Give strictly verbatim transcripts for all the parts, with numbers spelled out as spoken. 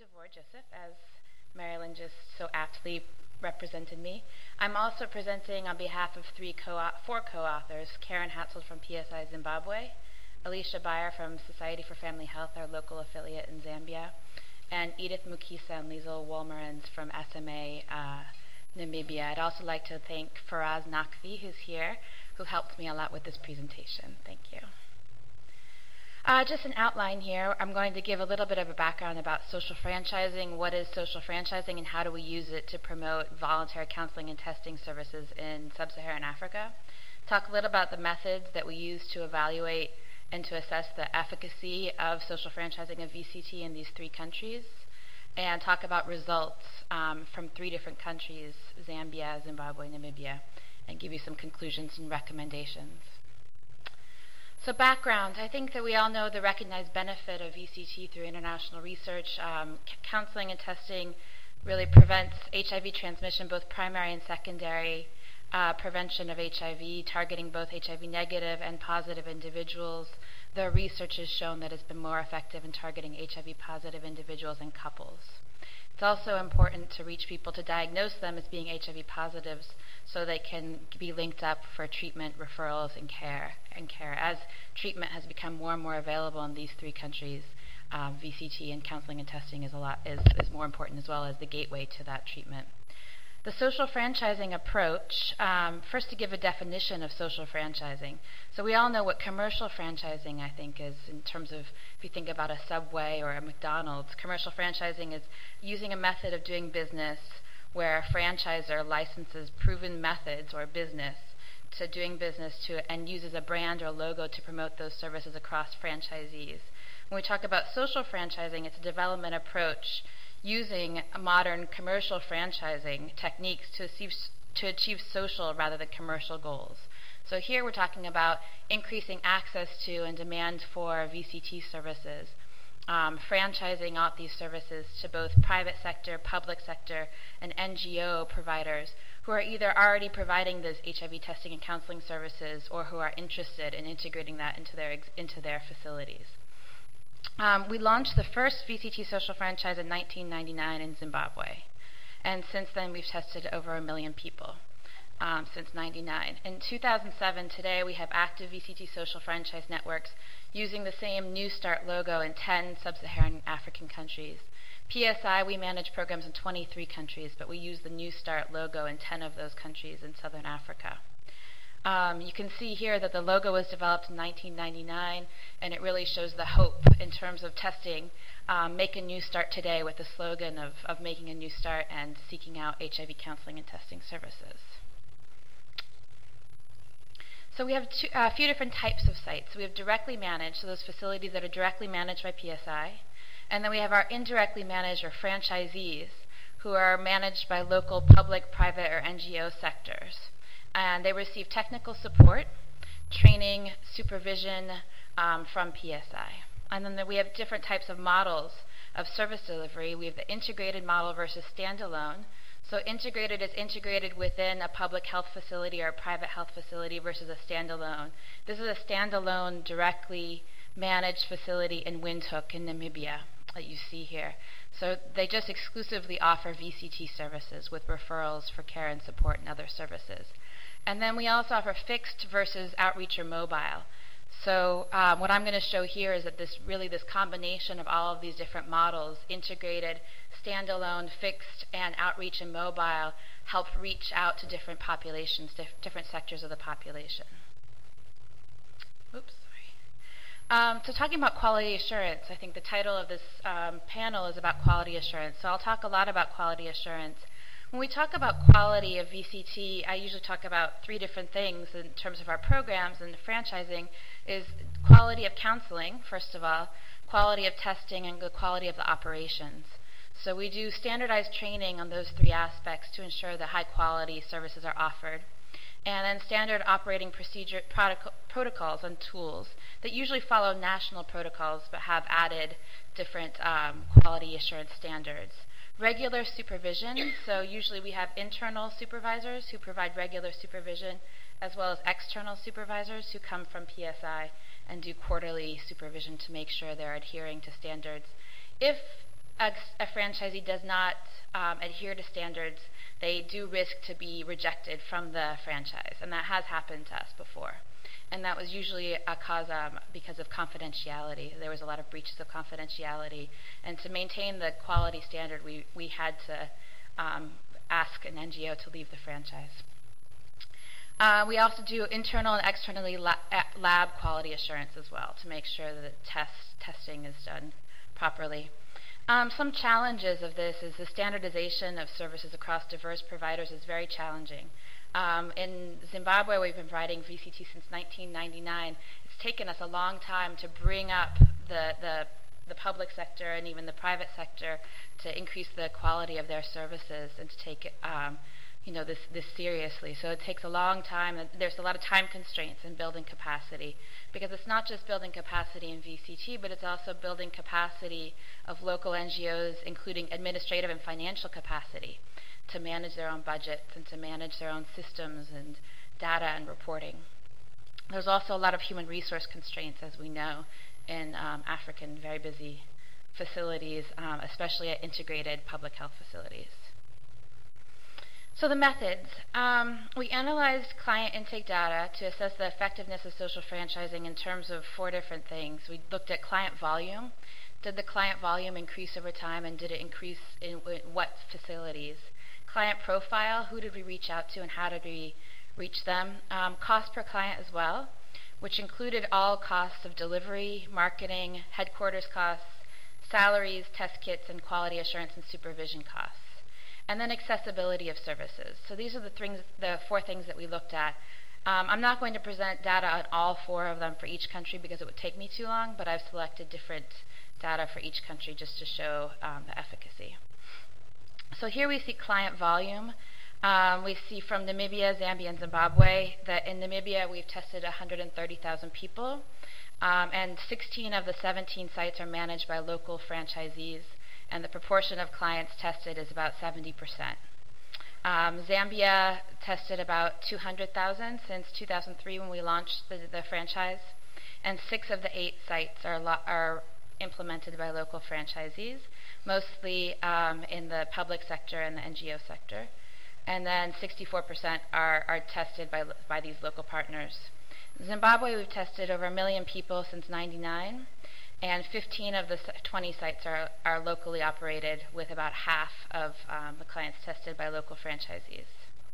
Devore-Joseph, as Marilyn just so aptly represented me. I'm also presenting on behalf of three co four co-authors, Karen Hatzold from P S I Zimbabwe, Alicia Beyer from Society for Family Health, our local affiliate in Zambia, and Edith Mukisa and Liesl Wolmerans from S M A uh, Namibia. I'd also like to thank Faraz Naqvi, who's here, who helped me a lot with this presentation. Thank you. Uh, just an outline here. I'm going to give a little bit of a background about social franchising, what is social franchising, and how do we use it to promote voluntary counseling and testing services in sub-Saharan Africa. Talk a little about the methods that we use to evaluate and to assess the efficacy of social franchising of V C T in these three countries, and talk about results um, from three different countries, Zambia, Zimbabwe, Namibia, and give you some conclusions and recommendations. So background, I think that we all know the recognized benefit of V C T through international research. Um, counseling and testing really prevents H I V transmission, both primary and secondary, uh, prevention of H I V, targeting both H I V negative and positive individuals. The research has shown that it's been more effective in targeting H I V positive individuals and couples. It's also important to reach people to diagnose them as being H I V positives so they can be linked up for treatment, referrals, and care. And care. As treatment has become more and more available in these three countries, um, V C T and counseling and testing is, a lot, is, is more important as well as the gateway to that treatment. The social franchising approach, um, first to give a definition of social franchising. So we all know what commercial franchising, I think, is in terms of if you think about a Subway or a McDonald's. Commercial franchising is using a method of doing business where a franchisor licenses proven methods or business to doing business to and uses a brand or logo to promote those services across franchisees. When we talk about social franchising, it's a development approach using modern commercial franchising techniques to achieve, to achieve social rather than commercial goals. So here we're talking about increasing access to and demand for V C T services, um, franchising out these services to both private sector, public sector, and N G O providers who are either already providing those H I V testing and counseling services or who are interested in integrating that into their, into their facilities. Um, we launched the first V C T social franchise in nineteen ninety-nine in Zimbabwe, and since then we've tested over a million people um, since ninety-nine. In two thousand seven, today we have active V C T social franchise networks using the same New Start logo in ten sub-Saharan African countries. P S I, we manage programs in twenty-three countries, but we use the New Start logo in ten of those countries in Southern Africa. Um, you can see here that the logo was developed in nineteen ninety-nine, and it really shows the hope in terms of testing. Um, make a new start today with the slogan of, of making a new start and seeking out H I V counseling and testing services. So we have two, uh, a few different types of sites. We have directly managed, so those facilities that are directly managed by P S I, and then we have our indirectly managed or franchisees who are managed by local public, private, or N G O sectors. And they receive technical support, training, supervision um, from P S I. And then the, we have different types of models of service delivery. We have the integrated model versus standalone. So integrated is integrated within a public health facility or a private health facility versus a standalone. This is a standalone, directly managed facility in Windhoek in Namibia that you see here. So they just exclusively offer V C T services with referrals for care and support and other services. And then we also offer fixed versus outreach or mobile. So um, what I'm going to show here is that this really this combination of all of these different models, integrated, standalone, fixed, and outreach and mobile, help reach out to different populations, dif different sectors of the population. Oops, sorry. Um, so talking about quality assurance, I think the title of this um, panel is about quality assurance. So I'll talk a lot about quality assurance. When we talk about quality of V C T, I usually talk about three different things in terms of our programs and franchising is quality of counseling, first of all, quality of testing, and the quality of the operations. So we do standardized training on those three aspects to ensure that high quality services are offered. And then standard operating procedure protocol, protocols and tools that usually follow national protocols but have added different um, quality assurance standards. Regular supervision, so usually we have internal supervisors who provide regular supervision as well as external supervisors who come from P S I and do quarterly supervision to make sure they're adhering to standards. If a, a franchisee does not um, adhere to standards, they do risk to be rejected from the franchise, and that has happened to us before. And that was usually a cause um, because of confidentiality. There was a lot of breaches of confidentiality, and to maintain the quality standard, we, we had to um, ask an N G O to leave the franchise. Uh, we also do internal and externally la lab quality assurance as well to make sure that the test, testing is done properly. Um, some challenges of this is the standardization of services across diverse providers is very challenging. Um, in Zimbabwe, we've been providing V C T since nineteen ninety-nine. It's taken us a long time to bring up the, the, the public sector and even the private sector to increase the quality of their services and to take um, you know, this, this seriously. So it takes a long time. There's a lot of time constraints in building capacity, because it's not just building capacity in V C T, but it's also building capacity of local N G Os, including administrative and financial capacity, to manage their own budgets and to manage their own systems and data and reporting. There's also a lot of human resource constraints, as we know, in um, African very busy facilities, um, especially at integrated public health facilities. So the methods. Um, we analyzed client intake data to assess the effectiveness of social franchising in terms of four different things. We looked at client volume. Did the client volume increase over time, and did it increase in what facilities? Client profile, who did we reach out to and how did we reach them? Um, cost per client as well, which included all costs of delivery, marketing, headquarters costs, salaries, test kits, and quality assurance and supervision costs. And then accessibility of services. So these are the, things, the four things that we looked at. Um, I'm not going to present data on all four of them for each country because it would take me too long, but I've selected different data for each country just to show um, the efficacy. So here we see client volume. Um, we see from Namibia, Zambia, and Zimbabwe that in Namibia we've tested one hundred thirty thousand people, um, and sixteen of the seventeen sites are managed by local franchisees, and the proportion of clients tested is about seventy percent. Um, Zambia tested about two hundred thousand since two thousand three when we launched the, the franchise, and six of the eight sites are, lo are implemented by local franchisees, mostly um, in the public sector and the N G O sector. And then sixty-four percent are, are tested by, by these local partners. In Zimbabwe, we've tested over a million people since ninety-nine, and fifteen of the twenty sites are, are locally operated, with about half of um, the clients tested by local franchisees.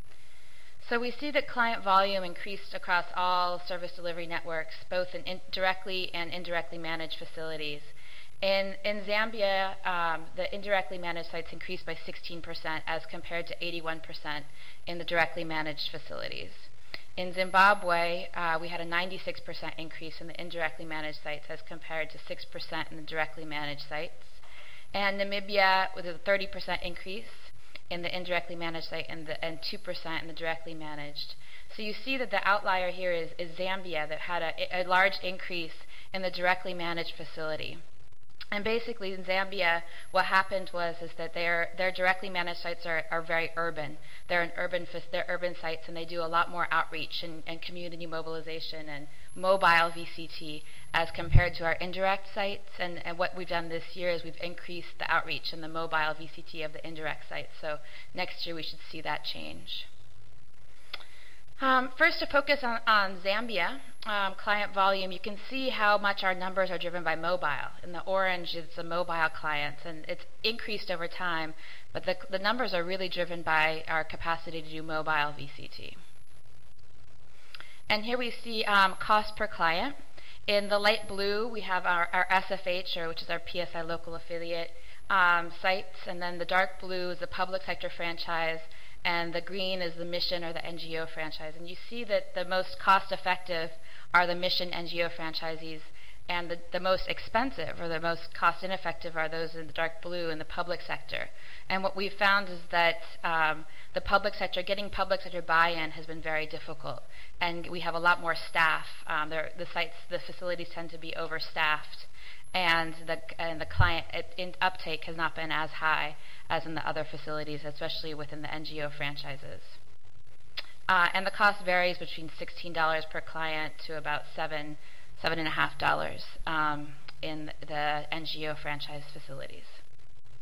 So we see that client volume increased across all service delivery networks, both in, in directly and indirectly managed facilities. In, in Zambia, um, the indirectly managed sites increased by sixteen percent as compared to eighty-one percent in the directly managed facilities. In Zimbabwe, uh, we had a ninety-six percent increase in the indirectly managed sites as compared to six percent in the directly managed sites. And Namibia, with a thirty percent increase in the indirectly managed site and, the, and two percent in the directly managed. So you see that the outlier here is, is Zambia, that had a, a large increase in the directly managed facility. And basically in Zambia, what happened was is that their their directly managed sites are, are very urban. They're an urban they're urban sites, and they do a lot more outreach and, and community mobilization and mobile V C T as compared to our indirect sites. And, and what we've done this year is we've increased the outreach and the mobile V C T of the indirect sites. So next year we should see that change. Um, first, to focus on, on Zambia, um, client volume, you can see how much our numbers are driven by mobile. In the orange, it's the mobile clients, and it's increased over time, but the, the numbers are really driven by our capacity to do mobile V C T. And here we see um, cost per client. In the light blue, we have our, our S F H, or which is our P S I local affiliate um, sites, and then the dark blue is the public sector franchise, and the green is the mission or the N G O franchise. And you see that the most cost-effective are the mission N G O franchisees, and the, the most expensive or the most cost-ineffective are those in the dark blue in the public sector. And what we've found is that um, the public sector, getting public sector buy-in has been very difficult. And we have a lot more staff. Um, the sites, the facilities tend to be overstaffed, and the, and the client in uptake has not been as high as in the other facilities, especially within the N G O franchises. Uh, and the cost varies between sixteen dollars per client to about seven, seven and a half dollars um, in the N G O franchise facilities.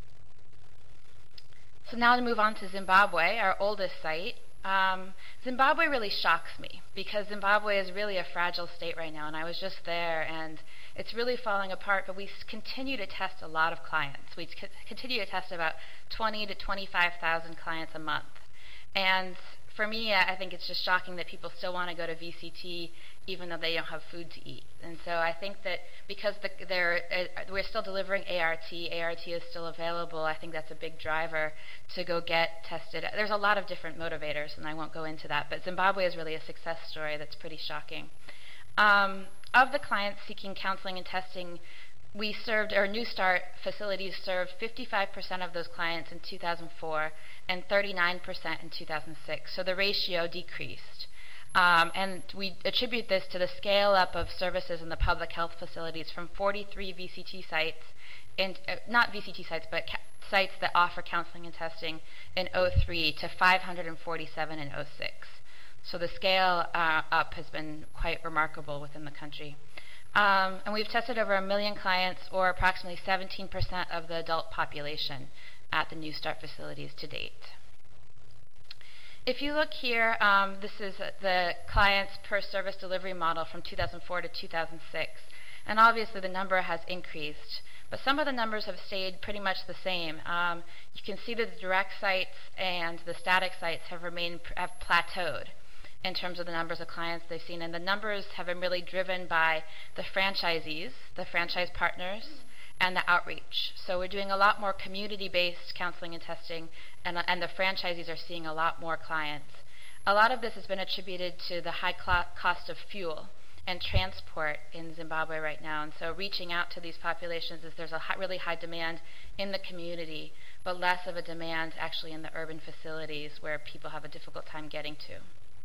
So now to move on to Zimbabwe, our oldest site. Um, Zimbabwe really shocks me because Zimbabwe is really a fragile state right now, and I was just there, and it's really falling apart, but we continue to test a lot of clients. We c- continue to test about twenty to twenty-five thousand clients a month. And for me, I think it's just shocking that people still want to go to V C T even though they don't have food to eat. And so I think that because the, they're, uh, we're still delivering A R T, A R T is still available, I think that's a big driver to go get tested. There's a lot of different motivators, and I won't go into that, but Zimbabwe is really a success story that's pretty shocking. Um, of the clients seeking counseling and testing, we served, our New Start facilities served fifty-five percent of those clients in two thousand four and thirty-nine percent in two thousand six, so the ratio decreased. Um, and we attribute this to the scale up of services in the public health facilities from forty-three V C T sites, in, uh, not V C T sites, but ca- sites that offer counseling and testing in oh three to five hundred forty-seven in oh six. So the scale uh, up has been quite remarkable within the country. Um, and we've tested over a million clients, or approximately seventeen percent of the adult population at the New Start facilities to date. If you look here, um, this is the clients per service delivery model from two thousand four to two thousand six. And obviously the number has increased, but some of the numbers have stayed pretty much the same. Um, you can see that the direct sites and the static sites have remained, have plateaued in terms of the numbers of clients they've seen. And the numbers have been really driven by the franchisees, the franchise partners, and the outreach. So we're doing a lot more community-based counseling and testing, and, and the franchisees are seeing a lot more clients. A lot of this has been attributed to the high cl- cost of fuel and transport in Zimbabwe right now. And so reaching out to these populations is there's a high, really high demand in the community, but less of a demand actually in the urban facilities where people have a difficult time getting to.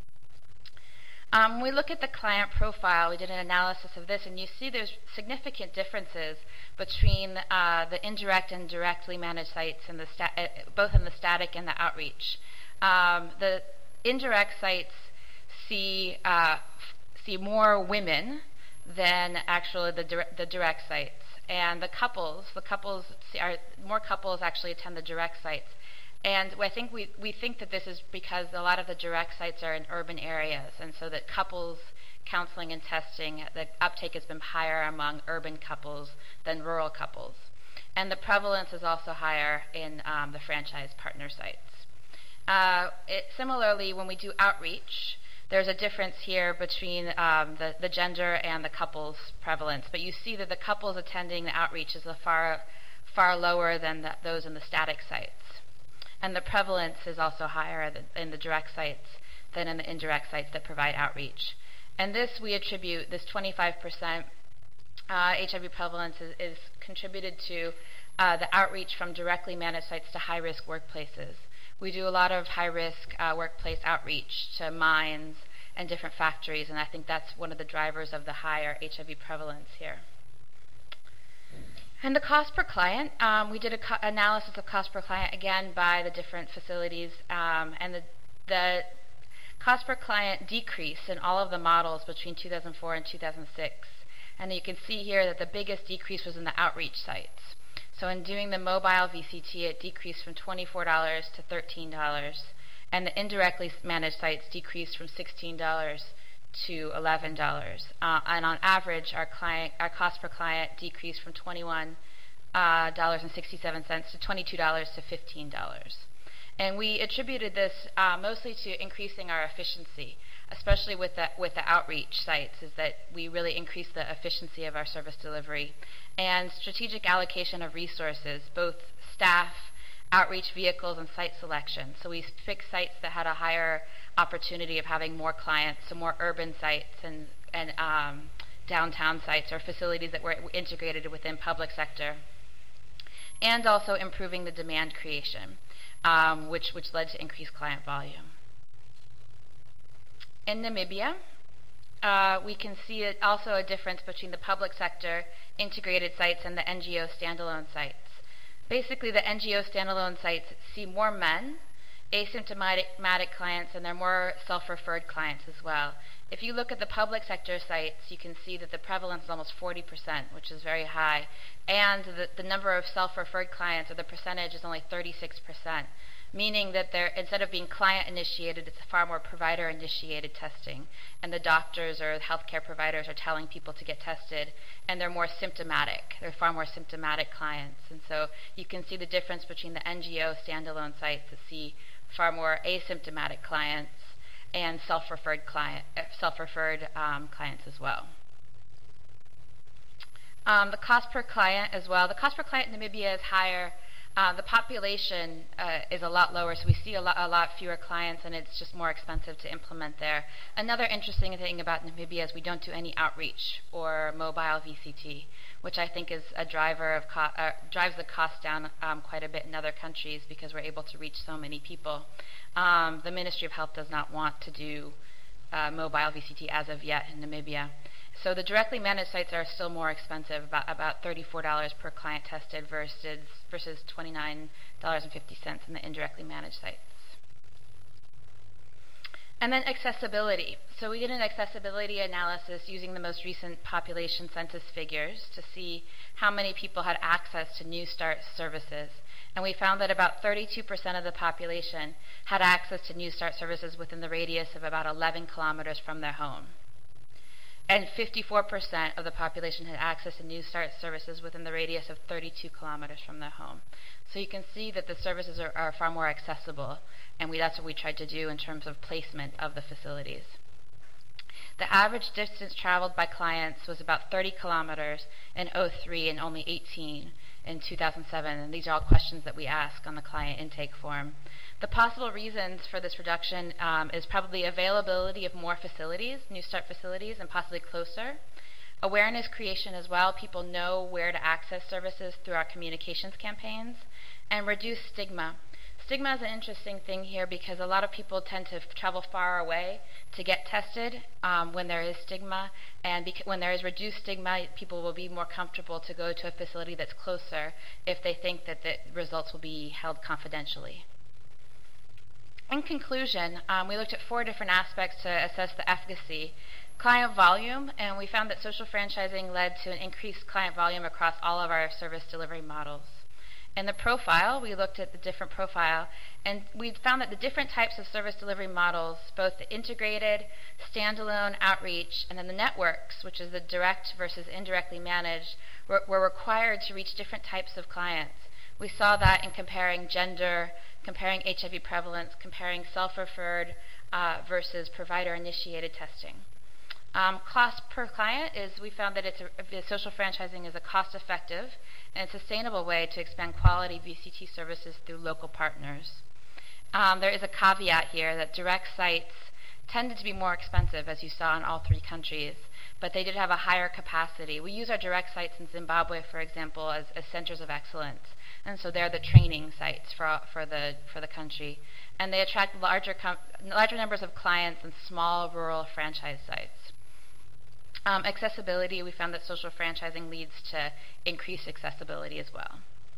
Um, when we look at the client profile, we did an analysis of this, and you see there's significant differences between uh, the indirect and directly managed sites, and the sta- uh, both in the static and the outreach. Um, the indirect sites see uh, f- see more women than actually the, dire- the direct sites, and the couples, the couples see, are more couples actually attend the direct sites. And I think we, we think that this is because a lot of the direct sites are in urban areas, and so that couples counseling and testing, the uptake has been higher among urban couples than rural couples. And the prevalence is also higher in um, the franchise partner sites. Uh, it, similarly, when we do outreach, there's a difference here between um, the, the gender and the couples prevalence, but you see that the couples attending the outreach is a far, far lower than the, those in the static sites. And the prevalence is also higher in the direct sites than in the indirect sites that provide outreach. And this we attribute, this twenty-five percent uh, H I V prevalence is, is contributed to uh, the outreach from directly managed sites to high-risk workplaces. We do a lot of high-risk uh, workplace outreach to mines and different factories, and I think that's one of the drivers of the higher H I V prevalence here. And the cost per client, um, we did an co- analysis of cost per client again by the different facilities, um, and the, the cost per client decreased in all of the models between two thousand four and two thousand six. And you can see here that the biggest decrease was in the outreach sites. So in doing the mobile V C T, it decreased from twenty-four dollars to thirteen dollars, and the indirectly managed sites decreased from sixteen dollars to eleven dollars. Uh, and on average, our client, our cost per client decreased from twenty-one dollars and sixty-seven cents to twenty-two dollars to fifteen dollars. And we attributed this uh, mostly to increasing our efficiency, especially with the, with the outreach sites, is that we really increased the efficiency of our service delivery. And strategic allocation of resources, both staff, outreach vehicles, and site selection. So we picked sites that had a higher opportunity of having more clients, so more urban sites and, and um, downtown sites or facilities that were integrated within public sector. And also improving the demand creation, um, which, which led to increased client volume. In Namibia, uh, we can see it also a difference between the public sector integrated sites and the N G O standalone sites. Basically, the N G O standalone sites see more men, asymptomatic clients, and they're more self-referred clients as well. If you look at the public sector sites, you can see that the prevalence is almost forty percent, which is very high, and the, the number of self-referred clients, or the percentage, is only thirty-six percent, meaning that they're, instead of being client-initiated, it's far more provider-initiated testing, and the doctors or healthcare providers are telling people to get tested, and they're more symptomatic. They're far more symptomatic clients, and so you can see the difference between the N G O standalone sites that see far more asymptomatic clients and self-referred client, uh, self-referred um, clients as well. Um, the cost per client as well. The cost per client in Namibia is higher. Uh, the population uh, is a lot lower, so we see a lot, a lot fewer clients, and it's just more expensive to implement there. Another interesting thing about Namibia is we don't do any outreach or mobile V C T, which I think is a driver of co uh, drives the cost down um, quite a bit in other countries because we're able to reach so many people. Um, the Ministry of Health does not want to do uh, mobile V C T as of yet in Namibia. So the directly managed sites are still more expensive, about, about thirty-four dollars per client tested versus, versus twenty-nine dollars and fifty cents in the indirectly managed sites. And then accessibility. So we did an accessibility analysis using the most recent population census figures to see how many people had access to New Start services. And we found that about thirty-two percent of the population had access to New Start services within the radius of about eleven kilometers from their home. And fifty-four percent of the population had access to New Start services within the radius of thirty-two kilometers from their home. So you can see that the services are, are far more accessible, and we, that's what we tried to do in terms of placement of the facilities. The average distance traveled by clients was about thirty kilometers in oh three and only eighteen in two thousand seven, and these are all questions that we ask on the client intake form. The possible reasons for this reduction um, is probably availability of more facilities, New Start facilities, and possibly closer. Awareness creation as well. People know where to access services through our communications campaigns. And reduce stigma. Stigma is an interesting thing here because a lot of people tend to travel far away to get tested um, when there is stigma, and when there is reduced stigma, people will be more comfortable to go to a facility that's closer if they think that the results will be held confidentially. In conclusion, um, we looked at four different aspects to assess the efficacy. Client volume, and we found that social franchising led to an increased client volume across all of our service delivery models. In the profile, we looked at the different profile, and we found that the different types of service delivery models, both the integrated, standalone, outreach, and then the networks, which is the direct versus indirectly managed, were, were required to reach different types of clients. We saw that in comparing gender, comparing H I V prevalence, comparing self-referred uh, versus provider-initiated testing. Um, cost per client is, we found that it's a, social franchising is a cost-effective and sustainable way to expand quality V C T services through local partners. Um, there is a caveat here that direct sites tended to be more expensive, as you saw in all three countries, but they did have a higher capacity. We use our direct sites in Zimbabwe, for example, as, as centers of excellence, and so they're the training sites for, for, the, for the country. And they attract larger, larger numbers of clients than small rural franchise sites. Um, accessibility, we found that social franchising leads to increased accessibility as well.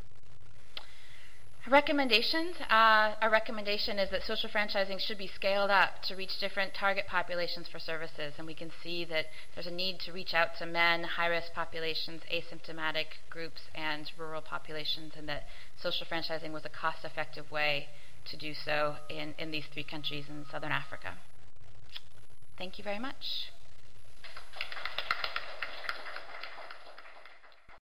Recommendations. Uh, our recommendation is that social franchising should be scaled up to reach different target populations for services, and we can see that there's a need to reach out to men, high-risk populations, asymptomatic groups, and rural populations, and that social franchising was a cost-effective way to do so in, in these three countries in Southern Africa. Thank you very much.